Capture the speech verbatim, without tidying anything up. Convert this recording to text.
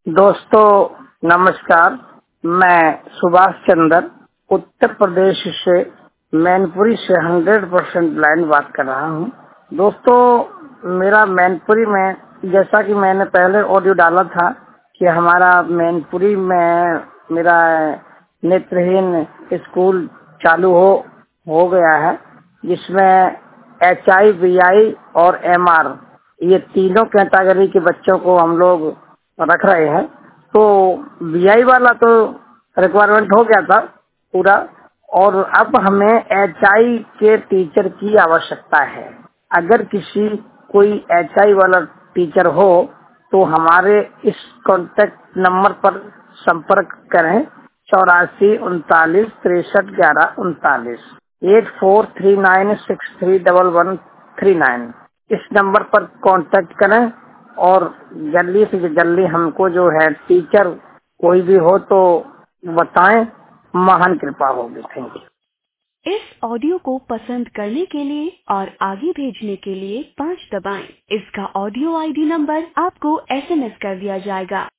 दोस्तों नमस्कार, मैं सुभाष चंद्र उत्तर प्रदेश से मैनपुरी से हंड्रेड परसेंट ब्लाइंड बात कर रहा हूँ। दोस्तों मेरा मैनपुरी में, जैसा कि मैंने पहले ऑडियो डाला था कि हमारा मैनपुरी में मेरा नेत्रहीन स्कूल चालू हो हो गया है, जिसमें एच आई बी आई और एम आर ये तीनों कैटेगरी के बच्चों को हम लोग रख रहे हैं। तो बी आई वाला तो रिक्वायरमेंट हो गया था पूरा, और अब हमें एच आई के टीचर की आवश्यकता है। अगर किसी कोई एच आई वाला टीचर हो तो हमारे इस कॉन्टेक्ट नंबर पर संपर्क करें, चौरासी उनतालीस तिरसठ ग्यारह उनतालीस eight four three nine six three double one three nine. इस नंबर पर कांटेक्ट करें और जल्दी से जल्दी हमको जो है टीचर कोई भी हो तो बताएं, महान कृपा होगी। Thank you. इस ऑडियो को पसंद करने के लिए और आगे भेजने के लिए पाँच दबाएं। इसका ऑडियो आई डी नंबर आपको एस एम एस कर दिया जाएगा।